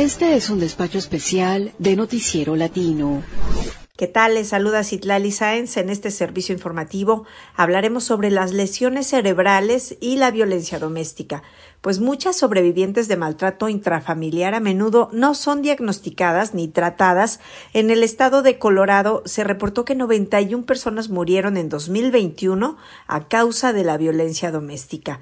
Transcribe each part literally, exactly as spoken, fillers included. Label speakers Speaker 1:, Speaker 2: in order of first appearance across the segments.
Speaker 1: Este es un despacho especial de Noticiero Latino.
Speaker 2: ¿Qué tal? Les saluda Citlali Sáenz. En este servicio informativo hablaremos sobre las lesiones cerebrales y la violencia doméstica, pues muchas sobrevivientes de maltrato intrafamiliar a menudo no son diagnosticadas ni tratadas. En el estado de Colorado se reportó que noventa y una personas murieron en dos mil veintiuno a causa de la violencia doméstica.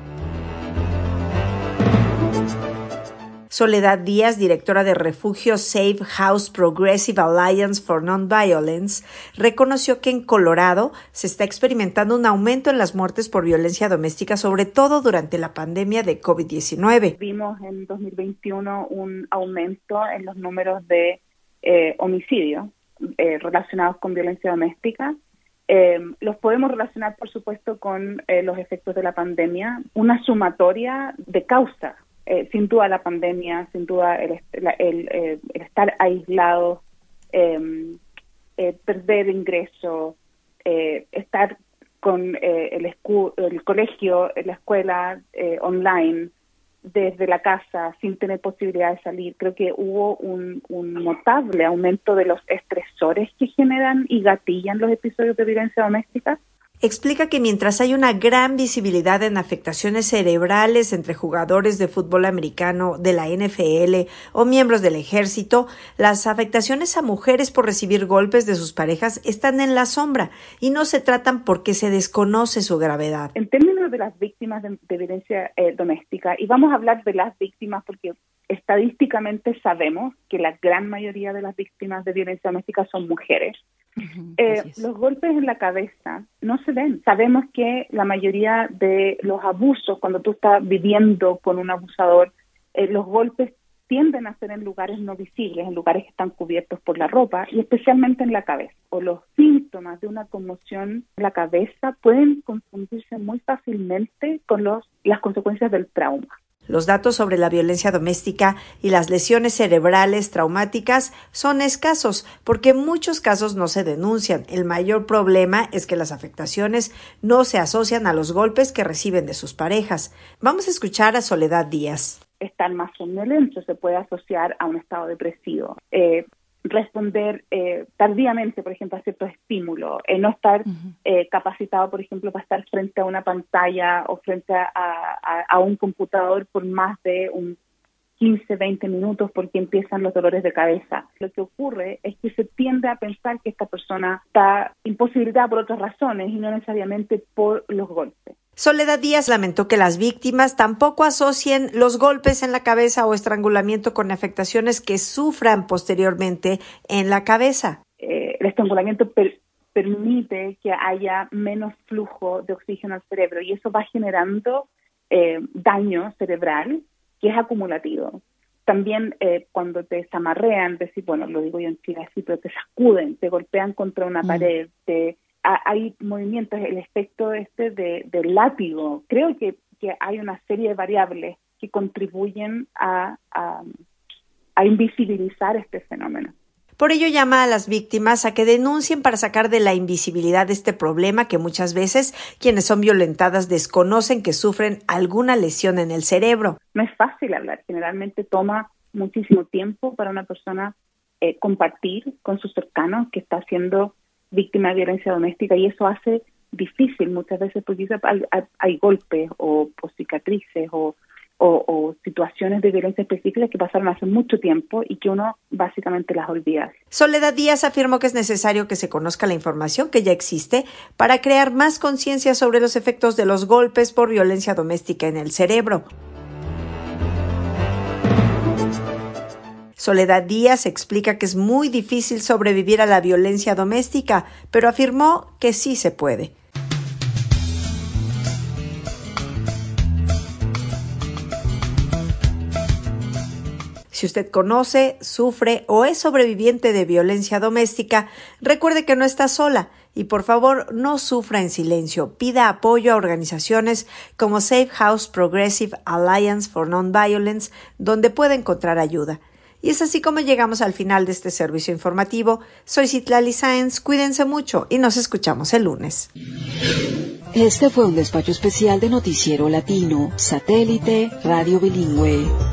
Speaker 2: Soledad Díaz, directora de refugio Safe House Progressive Alliance for Nonviolence, reconoció que en Colorado se está experimentando un aumento en las muertes por violencia doméstica, sobre todo durante la pandemia de COVID diecinueve.
Speaker 3: Vimos en dos mil veintiuno un aumento en los números de eh, homicidios eh, relacionados con violencia doméstica. Eh, los podemos relacionar, por supuesto, con eh, los efectos de la pandemia, una sumatoria de causas. Eh, sin duda la pandemia, sin duda el, el, el, el, el estar aislado, eh, eh, perder ingresos, eh, estar con eh, el, escu- el colegio, la escuela eh, online, desde la casa, sin tener posibilidad de salir. Creo que hubo un, un notable aumento de los estresores que generan y gatillan los episodios de violencia doméstica.
Speaker 2: Explica que mientras hay una gran visibilidad en afectaciones cerebrales entre jugadores de fútbol americano de la N F L o miembros del ejército, las afectaciones a mujeres por recibir golpes de sus parejas están en la sombra y no se tratan porque se desconoce su gravedad.
Speaker 3: En términos de las víctimas de, de violencia eh, doméstica, y vamos a hablar de las víctimas porque estadísticamente sabemos que la gran mayoría de las víctimas de violencia doméstica son mujeres. Uh-huh, eh, los golpes en la cabeza no se ven. Sabemos que la mayoría de los abusos, cuando tú estás viviendo con un abusador, eh, los golpes tienden a ser en lugares no visibles, en lugares que están cubiertos por la ropa y especialmente en la cabeza. O los síntomas de una conmoción en la cabeza pueden confundirse muy fácilmente con los, las consecuencias del trauma.
Speaker 2: Los datos sobre la violencia doméstica y las lesiones cerebrales traumáticas son escasos porque en muchos casos no se denuncian. El mayor problema es que las afectaciones no se asocian a los golpes que reciben de sus parejas. Vamos a escuchar a Soledad Díaz.
Speaker 3: Estar más somnolento se puede asociar a un estado depresivo. Eh, responder eh, tardíamente, por ejemplo, a ciertos estímulos, eh, no estar uh-huh. eh, capacitado, por ejemplo, para estar frente a una pantalla o frente a, a, a un computador por más de un quince, veinte minutos porque empiezan los dolores de cabeza. Lo que ocurre es que se tiende a pensar que esta persona está imposibilitada por otras razones y no necesariamente por los golpes.
Speaker 2: Soledad Díaz lamentó que las víctimas tampoco asocien los golpes en la cabeza o estrangulamiento con afectaciones que sufran posteriormente en la cabeza.
Speaker 3: Eh, el estrangulamiento per- permite que haya menos flujo de oxígeno al cerebro y eso va generando eh, daño cerebral que es acumulativo. También eh, cuando te desamarrean, decir, bueno, lo digo yo en Chile así, pero te sacuden, te golpean contra una mm. pared, te... hay movimientos, el efecto este de, del látigo. Creo que, que hay una serie de variables que contribuyen a, a, a invisibilizar este fenómeno.
Speaker 2: Por ello llama a las víctimas a que denuncien para sacar de la invisibilidad este problema que muchas veces quienes son violentadas desconocen que sufren alguna lesión en el cerebro.
Speaker 3: No es fácil hablar, generalmente toma muchísimo tiempo para una persona eh, compartir con sus cercanos que está haciendo víctima de violencia doméstica y eso hace difícil muchas veces porque hay, hay, hay golpes o, o cicatrices o, o, o situaciones de violencia específica que pasaron hace mucho tiempo y que uno básicamente las olvida.
Speaker 2: Soledad Díaz afirmó que es necesario que se conozca la información que ya existe para crear más conciencia sobre los efectos de los golpes por violencia doméstica en el cerebro. Soledad Díaz explica que es muy difícil sobrevivir a la violencia doméstica, pero afirmó que sí se puede. Si usted conoce, sufre o es sobreviviente de violencia doméstica, recuerde que no está sola y por favor no sufra en silencio. Pida apoyo a organizaciones como Safe House Progressive Alliance for Nonviolence, donde puede encontrar ayuda. Y es así como llegamos al final de este servicio informativo. Soy Citlali Sáenz, cuídense mucho y nos escuchamos el lunes.
Speaker 1: Este fue un despacho especial de Noticiero Latino, satélite, radio bilingüe.